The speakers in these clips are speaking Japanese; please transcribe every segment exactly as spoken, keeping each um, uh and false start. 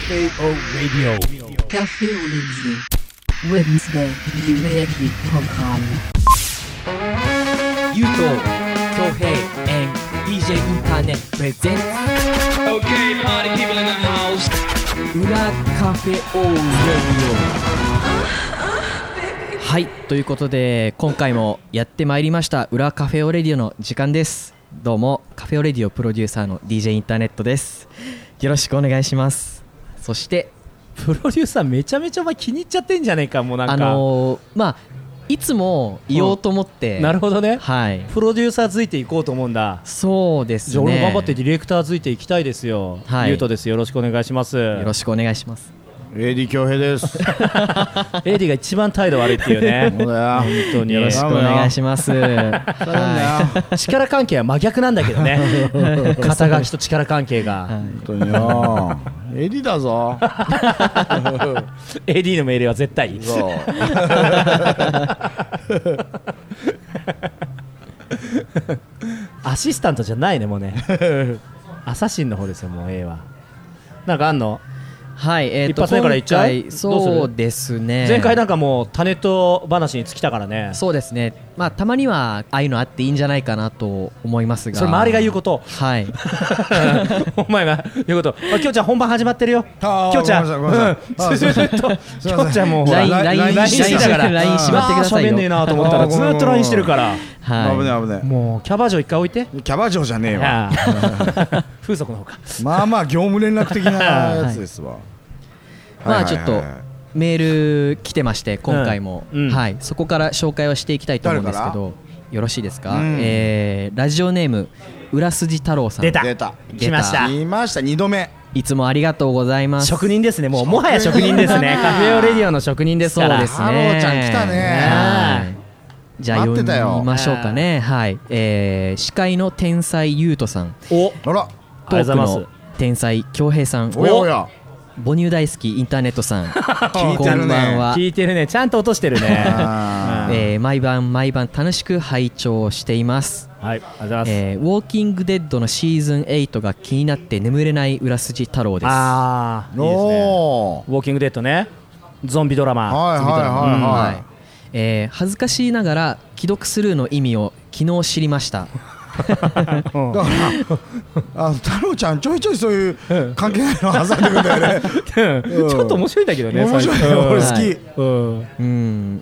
Cafe O Radio. Cafe O Radio. Wednesday Eventprogramm. ゆうと恭平 and ディージェー インターネットプレゼンツ Okay, party people in the house. 裏カフェオーレディオ。はい、ということで今回もやってまいりました裏カフェオレディオの時間です。どうもカフェオレディオプロデューサーの ディージェー インターネットです。よろしくお願いします。そしてプロデューサーめちゃめちゃお前気に入っちゃってんじゃねえか。もうなんかあのー、まあいつも言おうと思って、 うん、なるほどね、 はい、 プロデューサーついていこうと思うんだ。 そうですね。 じゃあ俺も頑張ってディレクターついていきたいですよ、はい、ゆうとです。よろしくお願いします。 よろしくお願いします。 エーディー 恭平です。 エーディー が一番態度悪いっていうね。 そうだよ、 本当によろしくお願いします。 はい、力関係は真逆なんだけどね。肩書きと力関係が、はい、 本当によエーディー だぞ。 エーディー の命令は絶対いい。 そうアシスタントじゃないね、もうね。アサシンの方ですよ、もう A は。なんかあんの？ はい、えー、と一発目からいっちゃう？ そうですね。 前回なんかもうタネット話に尽きたからね。 そうですね、まあ、たまにはああいうのあっていいんじゃないかなと思いますが、 それ周りが言うこと。 はいお前が言うこと。あ、きょうちゃん本番始まってるよ。きょうちゃん、うん、ずっときょうちゃんもうライン ライン ラインしながら ライン しまってくださいよ。 喋んねえなと思ったらずっと ライン してるから。 はい、 危ない危ない。 もうキャバ嬢一回置いて。 キャバ嬢じゃねえわ。 風俗の方か。 まあまあ業務連絡的なやつですわ。 まあちょっとメール来てまして今回も、 うんうん、 はい、そこから紹介をしていきたいと思うんですけど、よろしいですか。うん、えー、ラジオネーム裏筋太郎さん。 出た出た来ました来ましたにどめ。 いつもありがとうございます。 職人ですね。もうもはや職人ですね。カフェオレディオの職人ですから。 そうですね。 太郎ちゃん来たね。 じゃあ読みましょうかね。はい、えー、司会の天才ゆうとさん。 お、 あら。 トークの天才恭平さん。 おやおや。 母乳大好きインターネットさん。 聞いてるね。こんばんは。 聞いてるね。ちゃんと落としてるね。 えー、毎晩毎晩楽しく拝聴しています。 はい、ありがとうございます。 えー、ウォーキングデッドのシーズンエイトが気になって眠れない裏筋太郎です。 ああ、いいですね。ウォーキングデッドね。ゾンビドラマ。 はいはいはいはい。 はい、えー、恥ずかしいながら既読スルーの意味を昨日知りました。 だからあ太郎ちゃんちょいちょいそういう関係ないの挟んでくるんだよね。 うん、ちょっと面白いんだけどね。 面白い、うん、俺好き、はい、 うん、うん、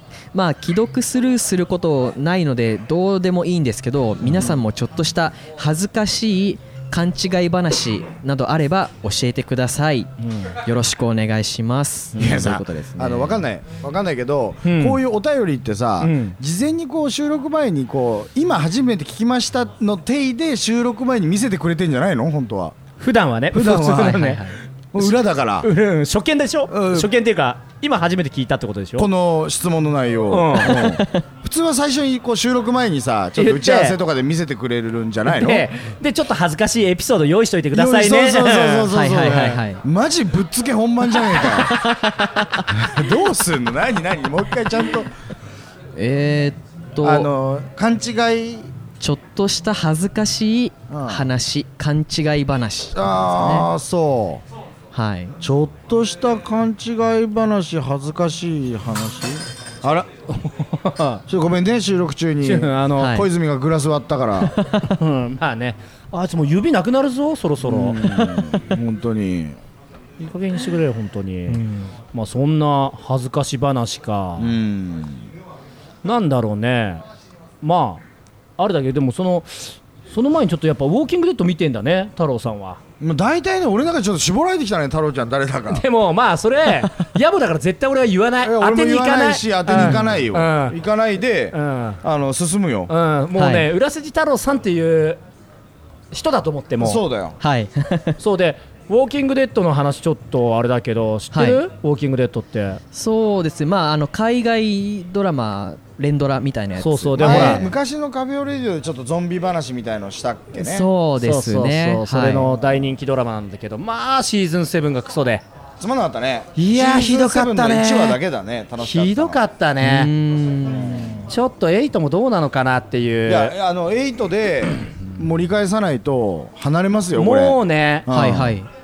まあ既読スルーすることないのでどうでもいいんですけど、皆さんもちょっとした恥ずかしい勘違い話などあれば教えてください、うん、よろしくお願いします。 いやさ、 そういうことですね。 あの分かんない分かんないけど、うん、こういうお便りってさ、うん、事前にこう収録前にこう今初めて聞きましたの定位で収録前に見せてくれてんじゃないの？本当は普段はね。 普段は、 はいはいはい、裏だから、 うん、初見でしょ、うん、初見っていうか今初めて聞いたってことでしょ、 この質問の内容、うんうん、普通は最初にこう収録前にさちょっと打ち合わせとかで見せてくれるんじゃないの？ で, でちょっと恥ずかしいエピソード用意しといてくださいね。 そうそうそうそうそう、 はいはいはいはい、 マジぶっつけ本番じゃねえか。どうすんの？何何もう一回ちゃんとえー、っとあの勘違いちょっとした恥ずかしい話、うん、勘違い話、ね、 ああそう、 はい、 ちょっとした勘違い話、恥ずかしい話。あらちょっとごめんね、収録中にあの、はい、小泉がグラス割ったから、 うん、まあね、あいつもう指なくなるぞそろそろ。 本当にいい加減にしてくれよ本当に、うん、まあそんな恥ずかし話か、うん、なんだろうね。まああれだけど、でもそのその前にちょっとやっぱウォーキングデッド見てんだね、太郎さんは。 もう大体ね、俺なんかちょっと絞られてきたね、太郎ちゃん誰だか。 でもまあそれ野暮だから絶対俺は言わない。当てに行かないし、 当てに行かないよ、うん、行かないで、うん、あの進むよ、 うん、もうね、はい、裏筋太郎さんっていう人だと思っても。 そうだよ、 はいそうでウォーキングデッドの話ちょっとあれだけど知ってる、はい、ウォーキングデッドって。 そうですね、まあ、あの海外ドラマ連ドラみたいなやつ。 そうそう、でほら昔のカフェオレディオでちょっとゾンビ話みたいのしたっけね。 そうですね、 そうそうそう、はい、それの大人気ドラマなんだけど、まあシーズンセブンがクソでつまんなかったね。 いやーひどかったね。 いちわだけだね、楽しかった。 ひどかったね。うーん、ちょっとエイトもどうなのかなっていう。 いや、あのエイトで盛り返さないと離れますよこれ。 もうね、 はいはい、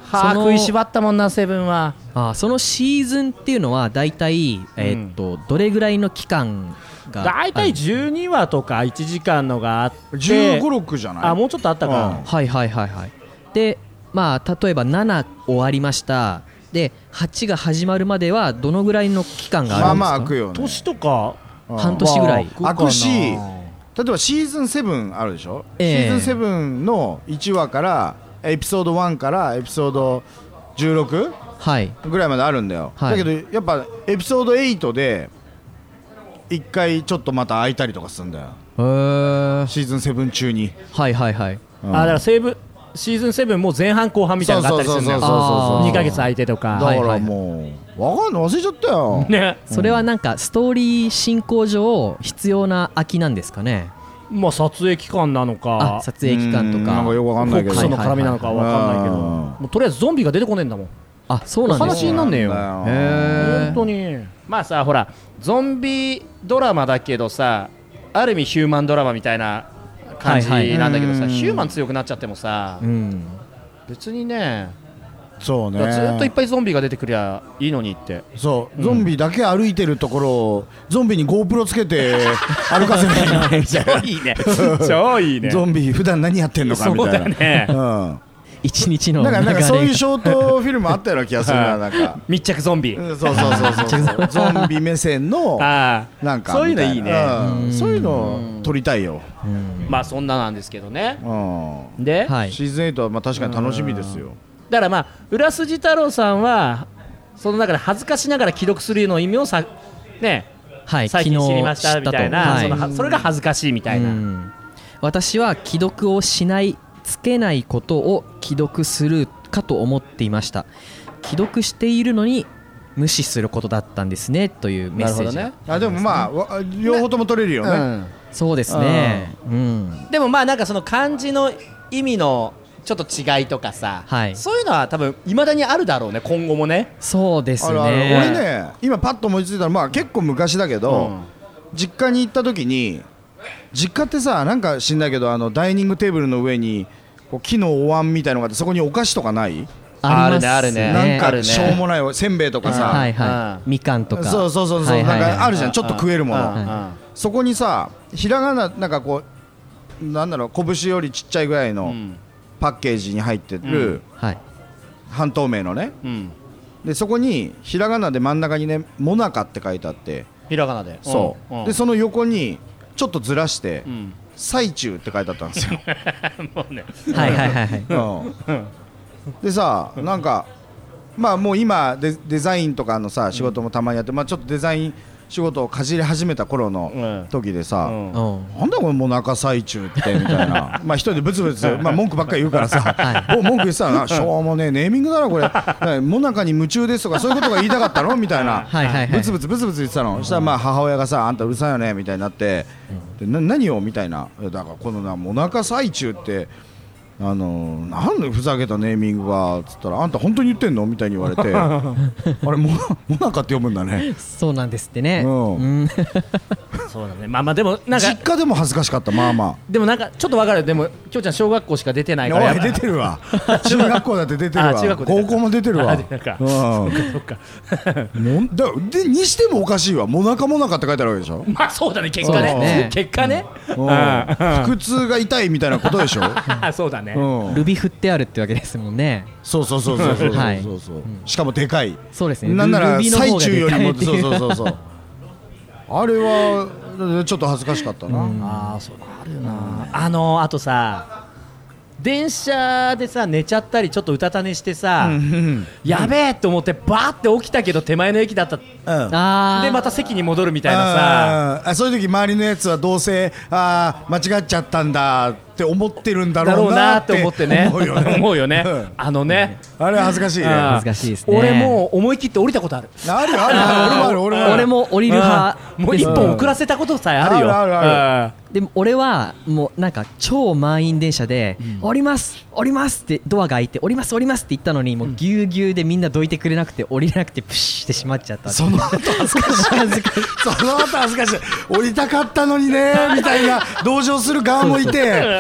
はあその食いしばったもんなセブンは。 あそのシーズンっていうのはだいたい、えーっとどれぐらいの期間がだいたいじゅうにわとかいちじかんのがあってじゅうご、ろくじゃない？ あもうちょっとあったか、 はいはいはいはい。でまあ例えばなな終わりました。ではちが始まるまではどのぐらいの期間があるんですか？ まあまあ空くよね。 年とか半年ぐらい。 空くし、例えばシーズンセブンあるでしょ、 えーシーズンセブンのいちわからエピソードワンからエピソードじゅうろくはいぐらいまであるんだよ、 はい、 だけどやっぱエピソードエイトでいっかいちょっとまた空いたりとかするんだよ、 へーシーズンセブン中に、 はいはいはい。 うんあだからセーブシーズンセブンも前半後半みたいなのがあったりするんだよ。 そうそうそうそうそうにかげつ空いてとか。 だかはいはいらもうわかんない忘れちゃったよ、 ね、 それはなんかストーリー進行上必要な空きなんですかね？ まあ撮影期間なのかあ撮影期間とうんなんかか。 よくわかんないけどフォックスの絡みなのかわかんないけど、 うんもうとりあえずゾンビが出てこねえんだもん。 あそうなんです話になんねえよ。 そうなんだへー本当にまあさほらゾンビドラマだけどさある意味ヒューマンドラマみたいな感じはいはいなんだけどさ、 うんヒューマン強くなっちゃってもさ、 うん別にねそうねずっといっぱいゾンビが出てくりゃいいのにって。 そうゾンビだけ歩いてるところをゾンビに GoPro つけて歩かせないみたいないいね超いいねゾンビ普段何やってんのかみたいなそうだねうん一日のなんかなんかそういう流ショートフィルムあったような気がするななんか密着ゾンビ、 うんそうそうそうそうそうゾンビ目線のああなんかそういうのいいねみたうんそういうのを撮りたいよまあそんななんですけどね。 うんで、 はいシーズンエイトはまあ確かに楽しみですよだからまあ浦筋太郎さんはその中で恥ずかしながら既読するの意味をさねはい最近知りましたみたいな、 昨日知ったとはいそのはそれが恥ずかしいみたいな、 うん私は既読をしないつけないことを既読するかと思っていました。既読しているのに無視することだったんですねというメッセージが。 なるほあでもまあわ両方とも撮れるよねうんそうですね。うんでもまあなんかその漢字の意味のちょっと違いとかさ、 はいそういうのは多分いまだにあるだろうね今後もね。 そうですあるあるね。 俺ね今パッと思いついたらまあ結構昔だけどうん実家に行った時に実家ってさなんか知んないけどあのダイニングテーブルの上にこう木のお椀みたいのがあってそこにお菓子とかないありますあるねあるねなんあるねかしょうもないせんべいとかさはいはい。みかんとか。 そうそうそうそうなんかあるじゃんちょっと食えるもうんのうんそこにさひらがななんかこうなんだろう拳よりちっちゃいぐらいのうんパッケージに入ってるはい。 半透明のねうんでそこにひらがなで真ん中にねモナカって書いてあってひらがなでそう、 んでその横にちょっとずらしてうん 「最中」って書いてあったんですよ、 もうねはいはいはいはい。 うんでさなんかまあもう今デデザインとかのさ仕事もたまにやって、まあ、ちょっとデザイン仕事をかじり始めた頃のうん時でさ、 うんうんなんだこれもう中最中ってみたいなまあ一人でブツブツ、まあ、文句ばっかり言うからさ、もう文句言ってたらなしょうもねえネーミングだなこれもなかに夢中ですとかそういうことが言いたかったのみたいなはいはいはいブツブツブツブツ言ってたの、そしたらまあ母親がさあんたうるさいよねみたいになって、でな何をみたいな、いやだからこのなもなか最中ってあのー、なんでふざけたネーミングがつったらあんた本当に言ってんのみたいに言われてあれももなかって読むんだねそうなんですってね。 うんうんそうだねまあまあでもなんか実家でも恥ずかしかったまあまでもなんかちょっとわかるでもきょうちゃん小学校しか出てないあからおい出てるわ中学校だって出てるわあ中学校出てる高校も出てるわあ出てるかうんそっかもんだでにしてもおかしいわもなかもなかって書いてあるわけでしょまあそうだね結果ねそうですね結果ねうん腹痛が痛いみたいなことでしょあそうだねうんルビ振ってあるってわけですもんね。 そうそうそうそうそうそうはいそうそうしかもでかいそうですね。 なんならルビの方が最中よりもでかいってそういうそうそうそうあれはちょっと恥ずかしかったなああそうあるよなあのあとさ電車でさ寝ちゃったりちょっとうたた寝してさ、 うんやべえと思ってバーって起きたけど手前の駅だったうんあーでまた席に戻るみたいなさあーあそういう時周りのやつはどうせあー間違っちゃったんだって思ってるんだだろろうなっうなってて思ってね思うよね思うよねうんあのねあれ恥ずかしいねあー恥ずかしいですね。 俺もう思い切って降りたことあるあるあるある俺もある俺もある俺も降りる派もう一ですね本遅らせたことさえあるよあるあるあでも俺はもうなんか超満員電車で降ります降りますってドアが開いて降ります降りますって言ったのにもうぎゅうぎゅうでみんなどいてくれなくて降りれなくてプシってしまっちゃった。 その後恥ずかしいその後恥ずかしい降りたかったのにねみたいな同情する側もいて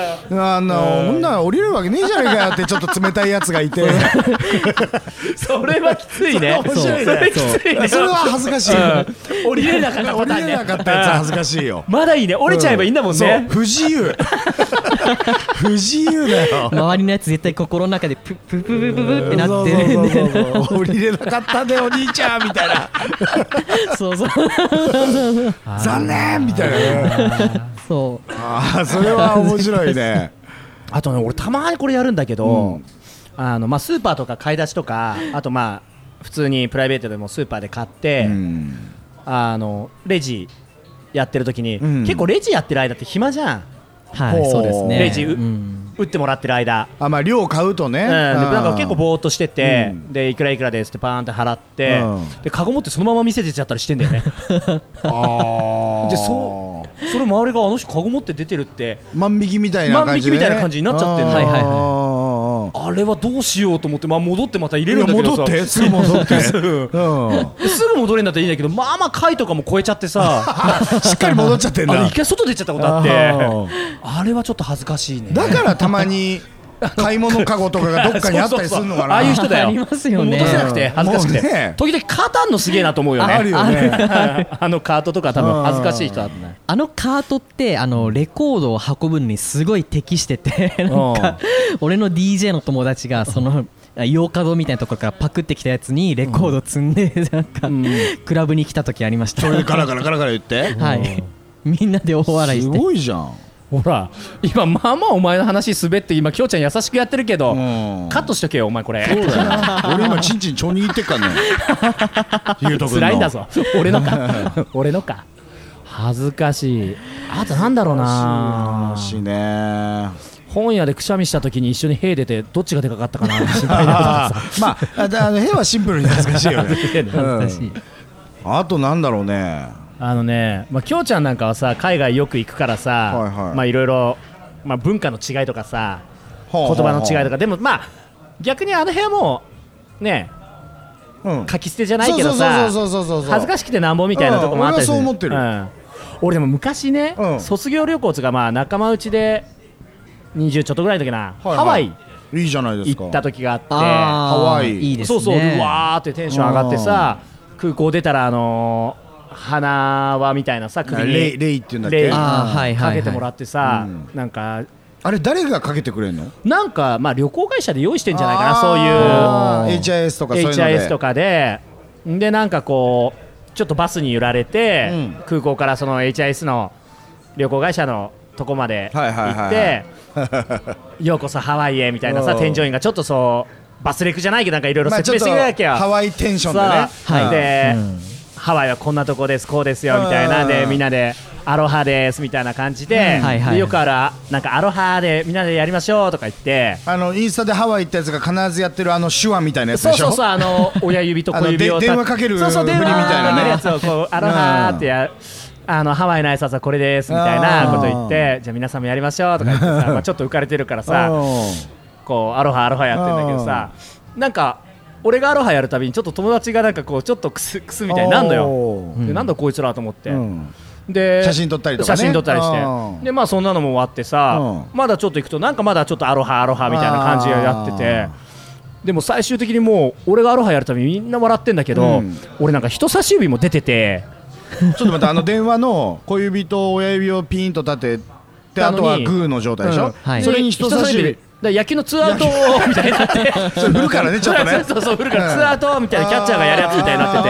あの女降りるわけねえじゃないかよってちょっと冷たいやつがいてそれはきついね。 面白いね。 それきついね。 それは恥ずかしい。 降りれなかった降りパターンね。 れなかったやつは恥ずかしいよ。 まだいいね。降りちゃえばいいんだもんそうね。 不自由不自由だよ。 周りのやつ絶対心の中でププププププってなってるんそうそうで、 そうそう降りれなかったねお兄ちゃんみたいなそうそう残念みたいなね。 そうああそれは面白いね。 あとね、俺たまにこれやるんだけど、 うんあのまあスーパーとか買い出しとか、あとまあ普通にプライベートでもスーパーで買って、 うんあのレジやってる時に、 うん結構レジやってる間って暇じゃん。 はいそうですね。 レジううん打ってもらってる間。 あまあ量買うとね、 うん、でなんか結構ぼーっとしてて、 うんでいくらいくらですってパーンって払って、 うんでカゴ持ってそのまま見せてちゃったりしてんだよね。 あでそそれ周りがあの人カゴ持って出てるって、 万引きみたいな感じで、ね、 万引きみたいな感じになっちゃってんの。 はいはいはいはあれはどうしようと思って、まあ、戻ってまた入れるんだけどさ、 戻ってすぐ戻ってすぐうんすぐ戻れんだったらいいんだけど、まあまあ貝とかも超えちゃってさしっかり戻っちゃってんだ。 あれ一回外出ちゃったことあって、 あーあれはちょっと恥ずかしいね。 だからたまに買い物カゴとかがどっかにあったりするのかな。 そうそうそうああいう人だよ。 ありますよね戻せなくて恥ずかしくて、 もうね時々カートあんのすげえなと思うよね。 あるよね。 あのカートとか多分恥ずかしい人だったね。 あのカートってあのレコードを運ぶのにすごい適しててなんか俺の ディージェー の友達がその洋華堂みたいなところからパクってきたやつにレコード積んでなんかクラブに来た時ありました。 それでガラガラガラガラ言って。 はいみんなで大笑いすしてごいじゃん。 ほら今まあまあお前の話滑って今きょうちゃん優しくやってるけど、 うんカットしとけよお前これ。 そうだよ。俺今チンチン超握ってっからね。ゆうとくんの辛いんだぞ。俺のか俺のか恥ずかしい。あとなんだろうな、 話ね。 本屋でくしゃみした時に一緒に兵出てどっちがでかかったかな心配なあーまああだあの変はシンプルに恥ずかしいよね。 恥ずかしい。 あとなんだろうね。 あのね、まあ、きょうちゃんなんかはさ海外よく行くからさ、 はいはいまあいろいろ、まあ、文化の違いとかさ言葉の違いとかでもまあ逆にあの部屋もねうん書き捨てじゃないけどさそうそうそうそうそうそう恥ずかしくてなんぼみたいなとこもあったりする、 うん俺はそう思ってるうん俺でも昔ね、 うん卒業旅行とかまあ仲間内でにじゅうちょっとぐらいの時な、 はいはいハワイいいじゃないですか。 行った時があってあーハワイいいですね。 そうそううわーってテンション上がってさ空港出たらあのー花輪みたいなさ首にレイレイっていうんだっけ。 レイあーはいはいはいかけてもらってさ、 うんなんかあれ誰がかけてくれんの？ なんかまあ旅行会社で用意してんじゃないかな、 あーそういうエイチアイエス とかそういうのでエイチアイエス とかででなんかこうちょっとバスに揺られて、 うん空港からその エイチアイエス の旅行会社のとこまで行はいはいはいってようこそハワイへみたいなさうん添乗員がちょっとそうバスレクじゃないけどなんかいろいろまあ説明してくれなきゃ、 ハワイテンションでね。 さあうんで、 うんハワイはこんなとこですこうですよみたいなうんでみんなでアロハですみたいな感じで,、 はいはいでよくあるなんかアロハでみんなでやりましょうとか言ってあのインスタでハワイ行ったやつが必ずやってるあの手話みたいなやつでしょ。 そうそうそうあの親指と小指をあので電話かけるそうそう電話振りみたいなねやつをこうアロハってやあのハワイの挨拶はこれですみたいなこと言ってじゃあ皆さんもやりましょうとか言ってさまあちょっと浮かれてるからさこうアロハアロハやってんだけどさなんか俺がアロハやるたびにちょっと友達がなんかこうちょっとクスクスみたいになるのよおーでなんだこいつらと思って、 うんで写真撮ったりとかね写真撮ったりしうんてでまあそんなのも終わってさ、 うんまだちょっと行くとなんかまだちょっとアロハアロハみたいな感じでやっててでも最終的にもう俺がアロハやるたびにみんな笑ってんだけど、 うん俺なんか人差し指も出ててちょっと待ってあの電話の小指と親指をピーンと立ててあとはグーの状態でしょ、 うんはいそれに人差し指だから野球のツーアウトみたいになってそれ振るからねちょっとねそうそう振るからツーアウトみたいなキャッチャーがやるやつみたいにな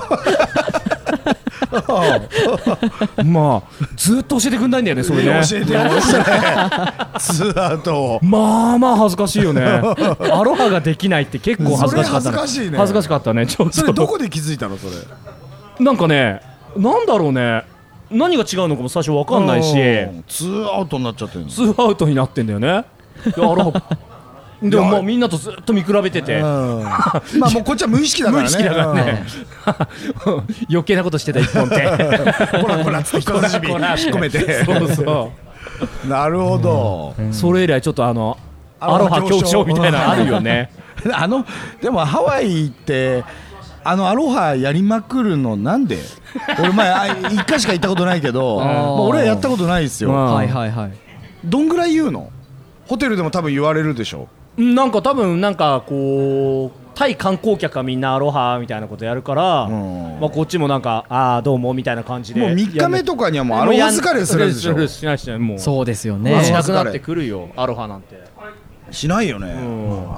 っててまあずっと教えてくんないんだよねそれね教えてましたねツーアウトをまあまあ恥ずかしいよねアロハができないって結構恥ずかしかった、ね、 それ恥ずかしいね恥ずかしかったねちょっとそれどこで気づいたのそれなんかねなんだろうね何が違うのかも最初分かんないしうんツーアウトになっちゃってるのツーアウトになってんだよねでアロハでもまあみんなとずっと見比べててうんまあもうこっちは無意識だからね無意識だからね余計なことしてた一本ってうんほらほらつって人差し指引っ込めてそうそうなるほどそれ以来ちょっとあのアロハ強調みたいなのあるよねあのでもハワイ行ってあのアロハやりまくるのなんで俺前あ一回しか行ったことないけどーまあ俺はやったことないですようんはいはいはい。 どんぐらい言うの？ホテルでも多分言われるでしょ。 なんか多分なんかこうタイ観光客はみんなアロハみたいなことやるから、うん、まあこっちもなんかああどうもみたいな感じでもうみっかめとかにはもうアロハ疲れするでしょ。 しないしないもうそうですよね。 しなくなってくるよアロハなんて。 しないよね、うん、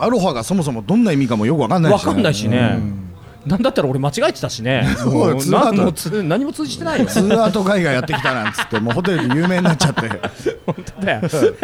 アロハがそもそもどんな意味かもよくわかんないしね。 わかんないしね、うん、なんだったら俺間違えてたしねもう何もつ何も通じてないよツーアートガイがやってきたなんつってもうホテルで有名になっちゃって本当だよ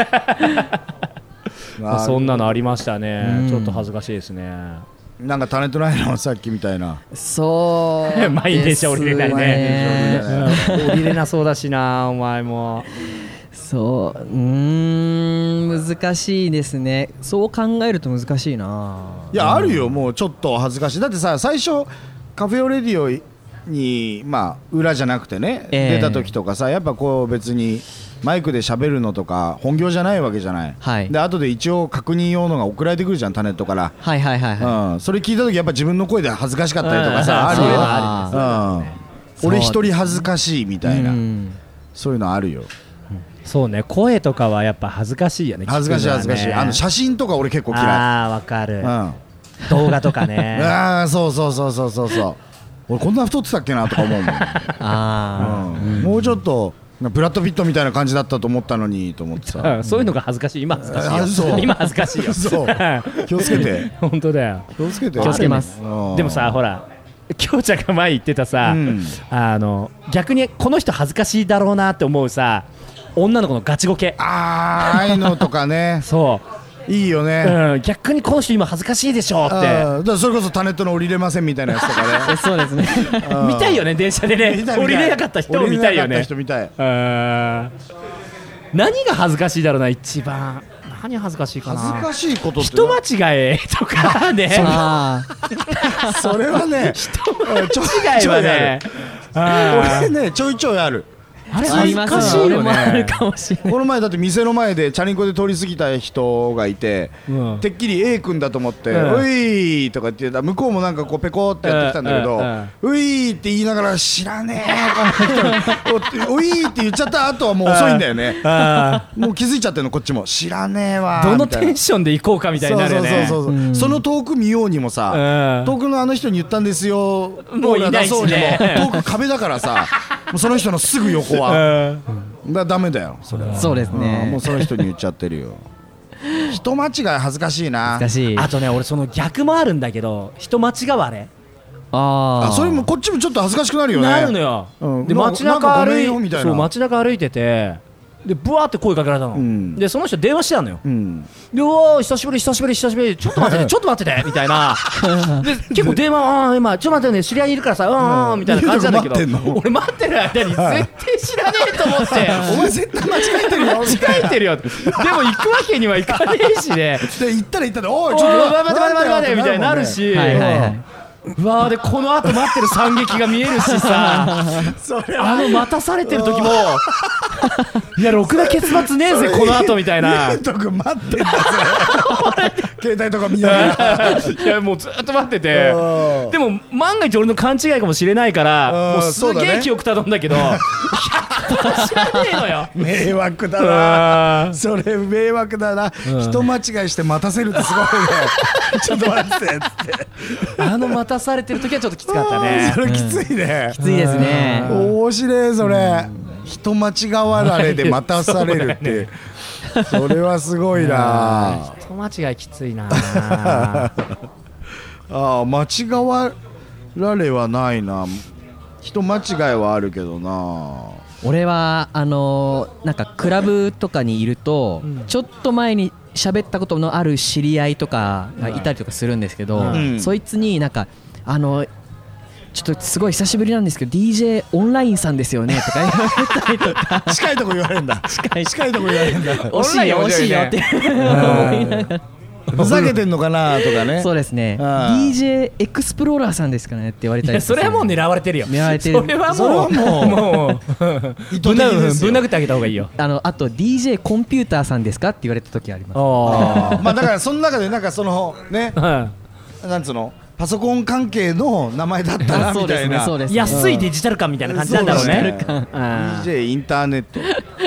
まあ、そんなのありましたね、うん、ちょっと恥ずかしいですね。 なんかタレントライナーさっきみたいなそう満員電車降りれないね降りれなそうだしなお前も。 そううーん難しいですね。そう考えると難しいな。 いや、うん、あるよもうちょっと恥ずかしい。だってさ最初カフェオレディオにまあ裏じゃなくてね、えー、出た時とかさやっぱこう別にマイクで喋るのとか本業じゃないわけじゃない、はい、で後で一応確認用のが送られてくるじゃんタネットから。 はいはいはい、はい、 うん、それ聞いた時やっぱ自分の声で恥ずかしかったりとかさ、うん、あるよある、うん、俺一人恥ずかしいみたいな、うん、そういうのあるよ。 そうね声とかはやっぱ恥ずかしいよね。 恥ずかしい恥ずかしい。あの写真とか俺結構嫌い。 あーわかる、うん、動画とかねああそうそうそうそうそうそう俺こんな太ってたっけなとか思うもんあ、うん、もうちょっとブラッド・ピットみたいな感じだったと思ったのにと思ってさそういうのが恥ずかしい。今恥ずかしいよ今恥ずかしいよそう気をつけて本当だよ気をつけて気をつけます。 でもさほらきょうちゃんが前言ってたさ、うん、あの逆にこの人恥ずかしいだろうなって思うさ女の子のガチゴケあーああいうのとかねそういいよね、 うん、逆にこの人今恥ずかしいでしょってだからそれこそタネットの降りれませんみたいなやつとかねそうですね見たいよね電車でね降りれなかった人を見たいよね。 人見たい。 何が恥ずかしいだろうな一番何恥ずかしいかな。 恥ずかしいことって人間違いとかねそれはね人間違いはね俺ねちょいちょいある。 あれ恥ずかしいよね。 あるかもしれない。 この前だって店の前でチャリンコで通り過ぎた人がいて、うん、てっきり A 君だと思って「うん、うい!」とか言ってた。向こうもなんかこうペコってやってきたんだけど「うんうんうん、うい!」って言いながら「知らねえ」ういって言っちゃった後はもう遅いんだよねもう気づいちゃってるのこっちも知らねえわどのテンションで行こうかみたいになるよね。 そうそうそうそう、うん、その遠く見ようにもさ、うん、遠くのあの人に言ったんですよもういないしね遠く壁だからさもうその人のすぐ横は、うん、だダメだよそれは。 そうですね、 うん、もうその人に言っちゃってるよ人間違い恥ずかしいな。 難しい。 あとね俺その逆もあるんだけど人間違われああそれもこっちもちょっと恥ずかしくなるよね。 なるのよ、うん、で街中歩いそう街中歩いててでブワーって声かけられたの、うん、でその人電話してたのよ、うん、でおー久しぶり久しぶり久しぶりちょっと待っててちょっと待っててみたいなで結構電話あ今ちょっと待ってね知り合いいるからさうんうんみたいな感じなんだけど俺待ってる間に絶対知らねえと思ってお前絶対間違えてるよ間違えてるよでも行くわけにはいかねえしねで行ったら行ったらおいちょっと待って待って待って待ってみたいになるし、はいはいはい、うわーでこの後待ってる惨劇が見えるしさあの待たされてる時もいやろくな結末ねえぜこの後みたいなゆうとくん待ってんだぜ携帯とか見ながらいやもうずっと待っててでも万が一俺の勘違いかもしれないからもうすげえ記憶たどんだけどひゃくパーセント知らねえのよ迷惑だなそれ迷惑だな人間違いして待たせるってすごいねちょっと待ってってあの待たされてる時はちょっときつかったね。 それきついね、 うん、きついですね。 面白いそれ、うん、人間違われで待たされるって、それはすごいな。 人間違いきついなああ間違わられはないな。人間違いはあるけどな。 俺はあのー、なんかクラブとかにいると、うん、ちょっと前に喋ったことのある知り合いとかがいたりとかするんですけど、うん、そいつになんかあのちょっとすごい久しぶりなんですけど ディージェー オンラインさんですよねとか言われたりとか近いとこ言われるんだ近い近いとこ言われるんだ惜しいよ惜しいよって思いながらふざけてんのかなとかね。 そうですね。 ディージェー エクスプローラーさんですかねって言われたり、ね、 それはもう狙われてるよ。 狙われてる。 それはもうもうぶん殴ってあげた方がいいよ。 あのあと ディージェー コンピューターさんですかって言われた時あります。 あまあだからその中でなんかそのね、なんつうのパソコン関係の名前だったなみたいな、 安いデジタル感みたいな感じなんだろうね。 ディージェー インターネット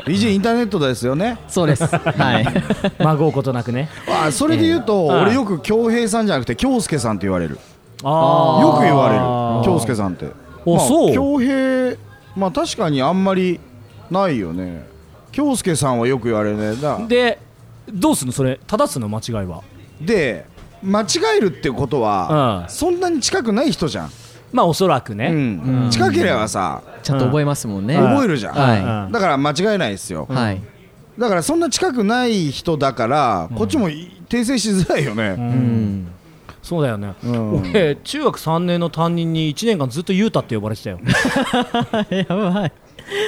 イージェー インターネットですよね。 そうですはいまごうことなくね。 あそれで言うと、 えー俺よく京平さんじゃなくて京介さんって言われる。 あよく言われるー京介さんって。 おまあそう京平まあ確かにあんまりないよね。京介さんはよく言われるね。だでどうすんのそれ正すの間違いは。 で間違えるってことは、 うんそんなに近くない人じゃん。 まあおそらくね、 うんうん近ければさ、 ちゃんと覚えますもんね、 うん覚えるじゃん、 はうんだから間違えないですよ、 はいだからそんな近くない人だから、こっちも訂正しづらいようね、 うんそうだよね、 うん俺中学さんねんの担任にいちねんかんずっとユータって呼ばれてたよやばい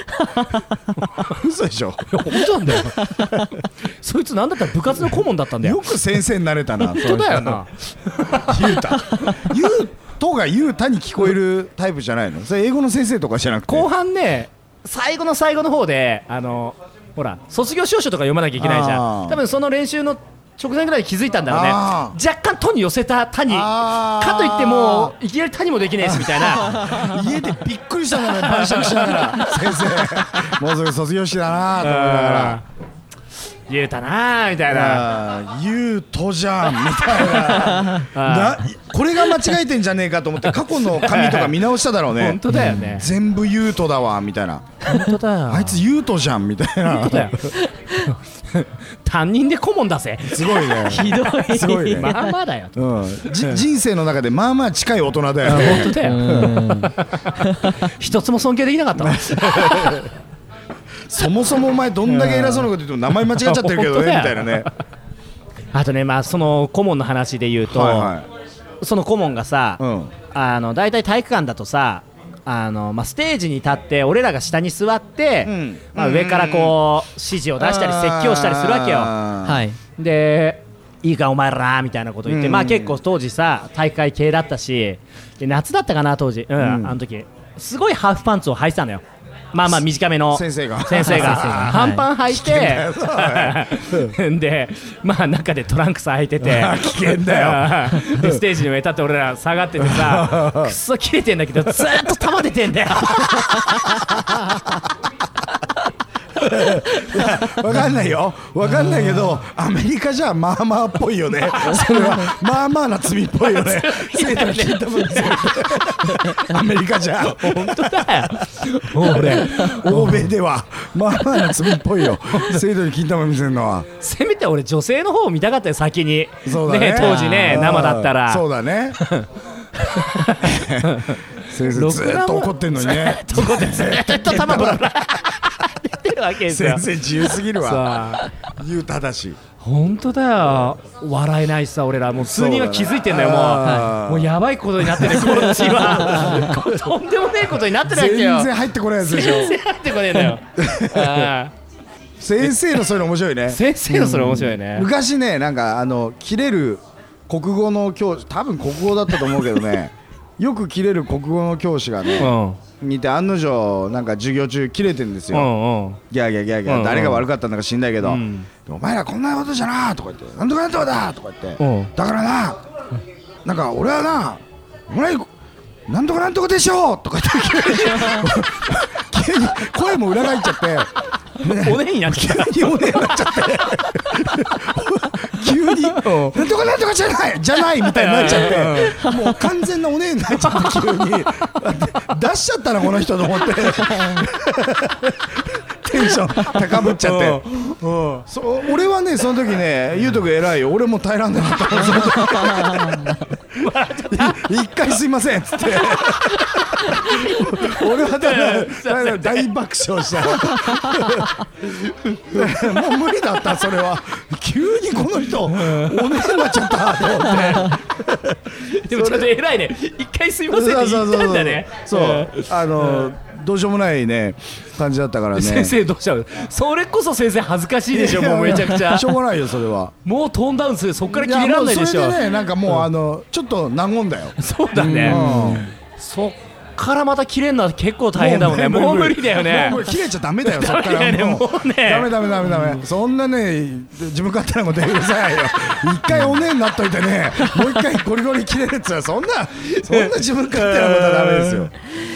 嘘でしょ。 本当なんだよそいつなんだったら部活の顧問だったんだよよく先生になれたな。 本当だよなゆうたゆうとがゆうたに聞こえるタイプじゃないの。それ英語の先生とかじゃなくて。 後半ね最後の最後の方であのほら卒業証書とか読まなきゃいけないじゃあーん。多分その練習の直前ぐらいに気づいたんだろうね。 あ若干「と」に寄せた「た」にあーかといってもういきなり「た」にもできねえしみたいな家でびっくりしたんだね、晩酌しながら先生もうすぐ卒業式だなと思いながら言うたなーみたいな。 あーゆうとじゃんみたいななこれが間違えてんじゃねえかと思って過去の紙とか見直しただろうね。 本当だよね。 全部ゆうとだわみたいな。 本当だよ。 あいつゆうとじゃんみたいな。 本当だよ担任で顧問だぜ。 すごいね。 ひどいすごいね。 まあまあだよ。 うん、じ人生の中でまあまあ近い大人だよね。 本当だよ。 うん一つも尊敬できなかったわ。 そもそもお前どんだけ偉そうなこと言っても名前間違っちゃってるけどねみたいなね。 あとね、まあその顧問の話で言うと、 はいはその顧問がさ、 い。うん。 あの大体体育館だとさ、あのまあステージに立って俺らが下に座って、 うんまあ上からこう指示を出したり説教したりするわけよ。 ははいでいいかお前らみたいなこと言って、 うんまあ結構当時さ大会系だったし、で夏だったかな当時、うんうんあの時すごいハーフパンツを履いてたのよ。まあまあ短めの先生が先生が先生が半パン履いてでまあ中でトランクス履いてて危険だよでステージに上立って俺ら下がっててさくっそ切れてんだけどずーっと玉出てんだよわかんないよ。わかんないけどアメリカじゃまあまあっぽいよね。それはまあまあな罪っぽいよね。生徒に聞いたもんですよ。アメリカじゃ本当だよ俺欧米ではまあまあな罪っぽいよ。生徒に金玉見せるのは。 せめて俺女性の方を見たかったよ先に。 そうだね。 当時ねうん生だったらそうだね。先生ずっと怒ってんのにね。 どこでずーっと玉ぶらぶら出てるわけですよ。 先生自由すぎるわ。 さあ言うただし。 本当だよ笑えないしさ俺らもう数人は気づいてんだよもう、 あーもうやばいことになってるこっちはこうとんでもねえことになってるわけよ。 全然入ってこないやつでしょ。 全然入ってこねえんだよあ先生のそういうの面白いねー。先生のそれ面白いね。 昔ねなんかあの切れる国語の教師、多分国語だったと思うけどねよく切れる国語の教師がうねん似て案の定なんか授業中切れてんですうよ。 んうんギャーギャーギャーギャうんうんー誰が悪かったんだか知んないけど、 うんお前らこんなことじゃなとか言ってなんとかなんとかだとか言って、 うんだからななんか俺はなお前なんとかなんとかでしょとか言って急に急に声も裏返っちゃっておねになっちゃった急におねになっちゃって急になんとかなんとかじゃないじゃないみたいになっちゃってもう完全なおねになっちゃって急に出しちゃったなこの人と思ってテンション高ぶっちゃってそう俺はねその時ねゆうとくん偉いよ俺もう耐えらんなかった一回すいませんっつって俺はただただ大爆笑したもう無理だったそれは急にこの人おねになっちゃったと思ってでもちゃんと偉いね一回すいませんって言ったんだね。 そうあのどうしようもないね感じだったからね。 先生どうしちゃうそれこそ先生恥ずかしいでしょもうめちゃくちゃしょうがないよそれは。 もうトーンダウンするそっから切れらんないでしょ。 やもうそれでねなんかもうあのちょっと和んだよ。 そうだね、 うんそっからまた切れるのは結構大変だもんね。もう無理だよね。 もう切れちゃダメだよそっかダメだよねらもうもうねダメダメダメダメそんなね自分勝手なこと言うさいよ一回おねになっといてねもう一回ゴリゴリ切れるっつうのはそんなそんな自分勝手なことはダメですよ。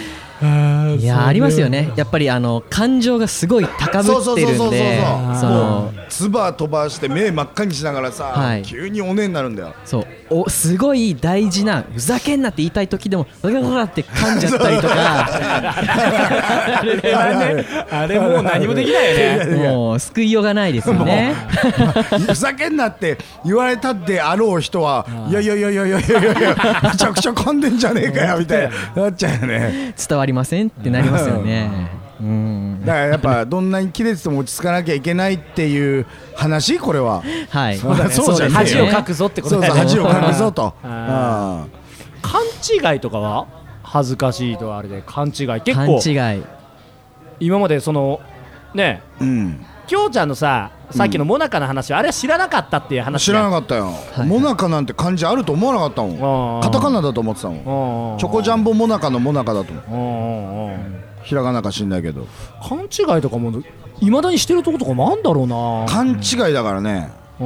いやありますよね。やっぱりあの感情がすごい高ぶってるんで、その唾飛ばして目真っ赤にしながらさ、はい、急におねになるんだよ。 そうおすごい大事なふざけんなって言いたい時でもうわわって噛んじゃったりとかあれね、あれもう何もできないよね。 もう救いようがないですよね。 ふざけんなって言われたであろう人はいやいやいやいやいやいやいやめちゃくちゃ噛んでんじゃねえかよみたいななっちゃうよね。 伝わりませんってなりますよね。うん、 だからやっぱどんなに切れてても落ち着かなきゃいけないっていう話これは。 はい。 そうだね。そうじゃねえよ。 恥をかくぞってことだよね。 そうそう恥をかくぞと。 勘違いとかは恥ずかしいとあれで勘違い結構。 勘違い。 今までそのね、 うん。 きょうちゃんのささっきのモナカの話はあれは知らなかったっていう話。 知らなかったよ。 はい、 モナカなんて漢字あると思わなかったもん。カタカナだと思ってたもん。チョコジャンボモナカのモナカだと思う。ひらがなか知んないけど勘違いとかもいまだにしてるとことかもあんだろうな。 勘違いだからね。 うん、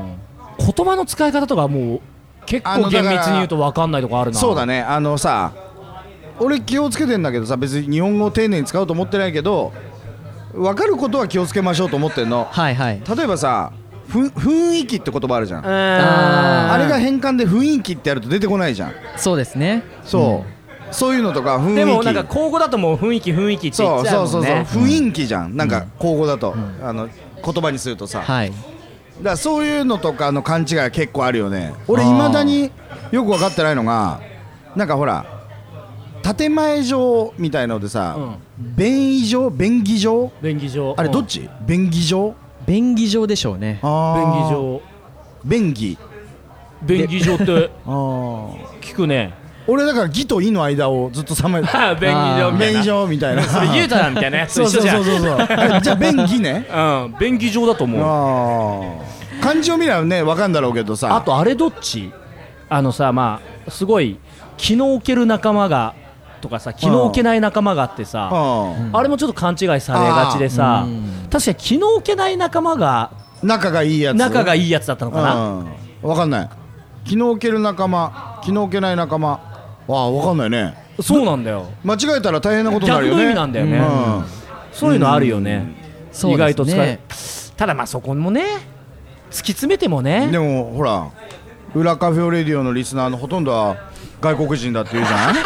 言葉の使い方とかもう結構厳密に言うと分かんないとこあるな。 そうだね。あのさ俺気をつけてんだけどさ、別に日本語を丁寧に使うと思ってないけど分かることは気をつけましょうと思ってんの。 はいはい。 例えばさふ雰囲気って言葉あるじゃん。 ああれが変換で雰囲気ってやると出てこないじゃん。 そうですね。 そう、うんそういうのとか雰囲気でもなんか口語だともう雰囲気雰囲気って言っちゃうもんね。 そうそうそうそう雰囲気じゃん、うん、なんか口語だと、うん、あの言葉にするとさ、 はい、 だからそういうのとかの勘違いは結構あるよね。俺いまだによく分かってないのがなんかほら建前上みたいのでさ、うん、便宜上便宜上便宜上あれどっち、うん、便宜上便宜上でしょうね。 あ便宜上便宜便宜上ってあ聞くね。 俺だから義と義の間をずっとさまよ便宜上みたいな便宜上みたいなそれ言うたらみたいなやつと一緒じゃん。 そうそうそうそうじゃあ便宜ねうん便宜上だと思う。 あ漢字を見ればね分かんだろうけどさ。 あとあれどっちあのさまあすごい気の置ける仲間がとかさ気の置けない仲間があってさ あ, あれもちょっと勘違いされがちでさ、うん、確かに気の置けない仲間が仲がいいやつ仲がいいやつだったのかな、 うん、分かんない。気の置ける仲間気の置けない仲間ああ分かんないね。 そうなんだよ。 間違えたら大変なことになるよね。 逆の意味なんだよね、うん、そういうのあるよね、うん、意外と使え、ただまあそこもね突き詰めてもね。 でもほら裏カフェオレディオのリスナーのほとんどは外国人だって言うじゃ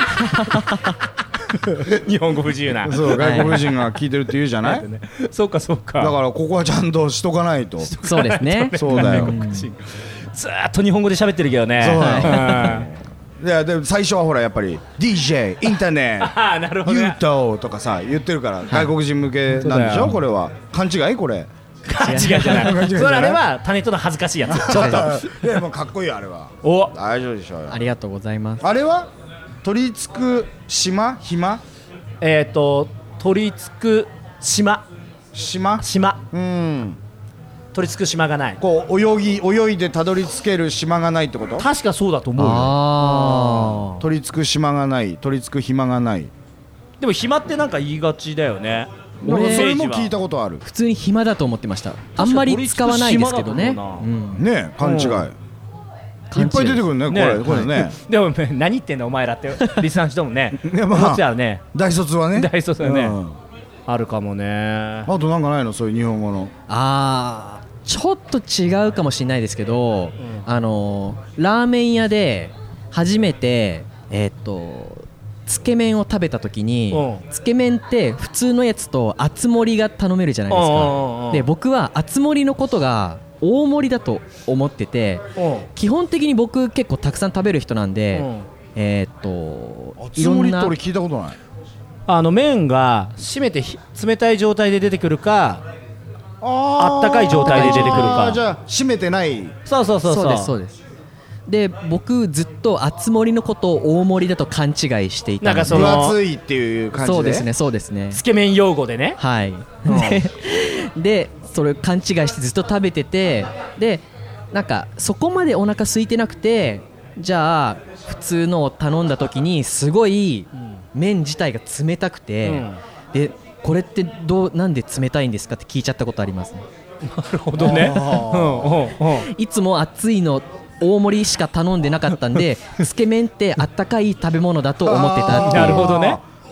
ない日本語不自由なそう外国人が聞いてるって言うじゃないそうかそうか。 だからここはちゃんとしとかないと。 そうですねそうだよ。 ずーっと日本語で喋ってるけどね。 そうだよいやでも最初はほらやっぱり ディージェー インターネットユートとかさ言ってるから外国人向けなんでしょ。これは勘違いこれ勘違いじゃないそれあれは他人との恥ずかしいやつちょっとでもかっこいいよあれは。 お大丈夫でしょうよ。 ありがとうございます。 あれは取り付く島暇えっと取り付く島島島うん取り付く島がない。 こう泳ぎ泳いでたどり着ける島がないってこと。 確かそうだと思うよ。 あ取り付く島がない取り付く暇がない。 でも暇ってなんか言いがちだよね。 俺それも聞いたことある。 普通に暇だと思ってました。あんまり使わないですけどね、うん、ね勘違い、うん、いっぱい出てくるねこれ、ね、これねでも何言ってんのお前らってリスナーの人もね思っちゃうね。 大卒はね大卒はね、うん、あるかもね。 あとなんかないのそういう日本語の。 あーちょっと違うかもしれないですけど、うん、あのラーメン屋で初めてえー、っとつけ麺を食べた時に、うん、つけ麺って普通のやつと厚盛りが頼めるじゃないですか。で僕は厚盛りのことが大盛りだと思ってて、基本的に僕結構たくさん食べる人なんで、えー、っと厚盛りって俺聞いたことない。 あの麺が締めて冷たい状態で出てくるかあったかい状態で出てくるか。 あじゃあ締めてない。 そうそうそうそうそうですそうです。で僕ずっと厚盛りのことを大盛りだと勘違いしていたので、 なんかその分厚いっていう感じで。 そうですねそうですね。 つけ麺用語でね。 はい、うん、でそれ勘違いしてずっと食べてて、でなんかそこまでお腹空いてなくて、じゃあ普通のを頼んだ時にすごい麺自体が冷たくて、うん、でこれってどうなんで冷たいんですかって聞いちゃったことありますね。 なるほどねいつも熱いの大盛りしか頼んでなかったんでつけ麺ってあったかい食べ物だと思ってたっていう。 なるほどね。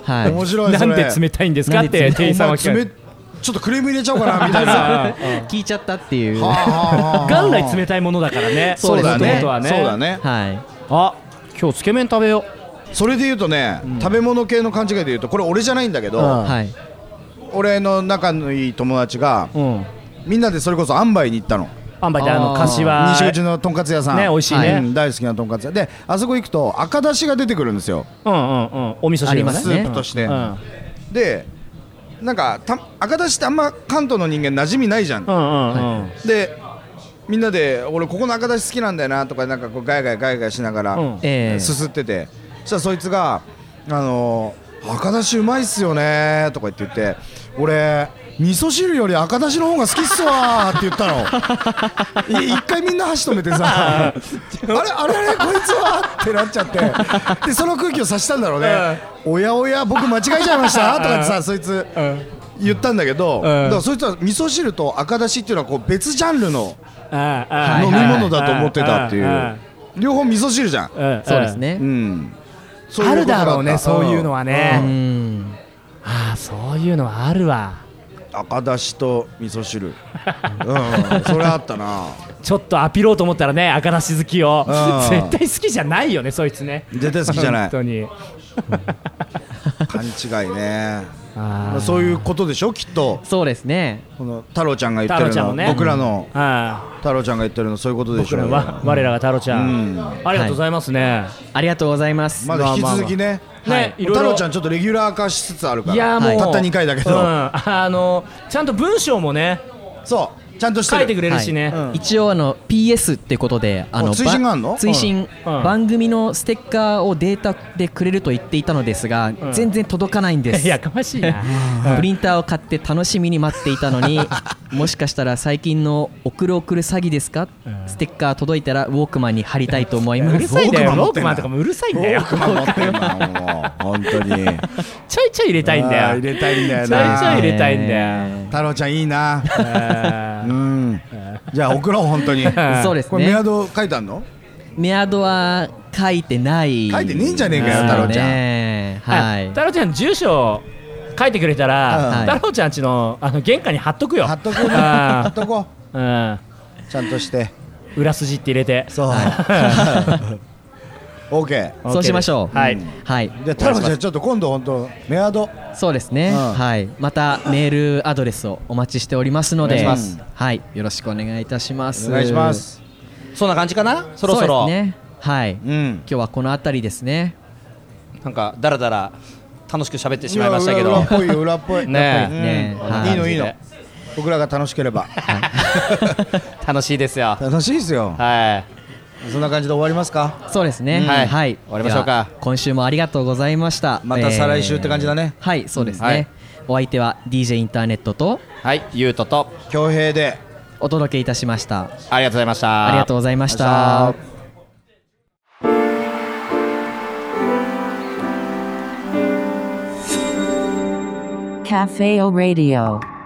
はい面白いそれなんで冷たいんですかっなんで冷たいて店員さんは聞かれお前冷ちょっとクレーム入れちゃおうかなみたいな聞いちゃったっていう。 はあはあはあ元来冷たいものだからね。 そうだね元々はね。 そうだねはい。 あ、今日つけ麺食べよそれで言うとね、食べ物系の勘違いで言うとこれ俺じゃないんだけど、 うんはい。 俺の仲のいい友達がう。うん。 みんなでそれこそアンバイに行ったのあんばいってあのあー柏西口のとんかつ屋さんね美味しいねうん大好きなとんかつ屋であそこ行くと赤だしが出てくるんですようんうんうんお味噌汁がねありますスープとして、 うんでなんかた赤だしってあんま関東の人間馴染みないじゃん、 うんうんうんでみんなで俺ここの赤だし好きなんだよなとかなんかこうガヤガヤガヤガヤしながら、 うんええすすっててそしたらそいつがあのー、赤だしうまいっすよねとか言って言って俺味噌汁より赤だしの方が好きっすわーって言ったのい一回みんな箸止めてさあれあれあれこいつはってなっちゃってでその空気を察したんだろうねおやおや僕間違えちゃいましたとかってさそいつ言ったんだけど、だからそいつは味噌汁と赤だしっていうのはこう別ジャンルのああ飲み物だと思ってたっていああああう両方味噌汁じゃんうんそうですねう。んそういあうことだったるだろうねそういうのはうねん。 ああそういうのはあるわ赤だしと味噌汁うんそれあったなちょっとアピろうと思ったらね赤だし好きをうん絶対好きじゃないよねそいつね絶対好きじゃない本当に勘違いねあーそういうことでしょきっとそうですね。 この太郎ちゃんが言ってるの、 太郎ちゃんもね僕らのあ太郎ちゃんが言ってるのそういうことあでしょ僕らわ我らが太郎ちゃうんんありがとうございますねありがとうございます。 まだ引き続きねねいろいろ太郎ちゃんちょっとレギュラー化しつつあるからいやもうたったにかいだけど、 うんあのちゃんと文章もねそうちゃんとしてる書いてくれるしねうん一応あの ピーエス ってことであの追伸があんのば追伸うんうん番組のステッカーをデータでくれると言っていたのですが、 ん全然届かないんです。 やかましいなプリンターを買って楽しみに待っていたのにもしかしたら最近の送る送る詐欺ですか、ステッカー届いたらウォークマンに貼りたいと思いまうるす。 さいんだよローウォークマンクマンとかもうるさいんだよウォークマン持ってんなもう本当にちょいちょい入れたいんだよあー入れたいんだよちょいちょいな入れたいんだよえ太郎ちゃんいいなあうーんじゃあ送ろう本当にーそうですこれメアね。 ド書いてあんのメアドは書いてない。 書いてねえんじゃねえかよです太郎ちゃんねはい。 太郎ちゃん住所書いてくれたらはい太郎ちゃんちのあの玄関に貼っとくよ貼っとくねあー貼っとこうんうちゃんとして裏筋って入れてそうオーケーそうしましょう。 はいはい。 じゃあ太郎ちゃんちょっと今度本当メアドそうですね、 うんはい、またメールアドレスをお待ちしておりますので、 お願いしますはい、よろしくお願いいたします。 お願いしますそんな感じかなそろそそうろですね、はい、今うん日はこの辺りですね。 なんかだらだら楽しく喋ってしまいましたけど裏っぽいよ裏っぽいねうんねはいいいのいいの僕らが楽しければ楽しいですよ楽しいですよはいそんな感じで終わりますかそうですね、 うんはい、 はい終わりましょうかでは今週もありがとうございました。 また再来週って感じだねえーはい、そうですね、 はいお相手は ディージェー インターネットとはいゆうとと恭平でお届けいたしました。 ありがとうございましたありがとうございましありがとうございました。 た。 Cafe O Radio.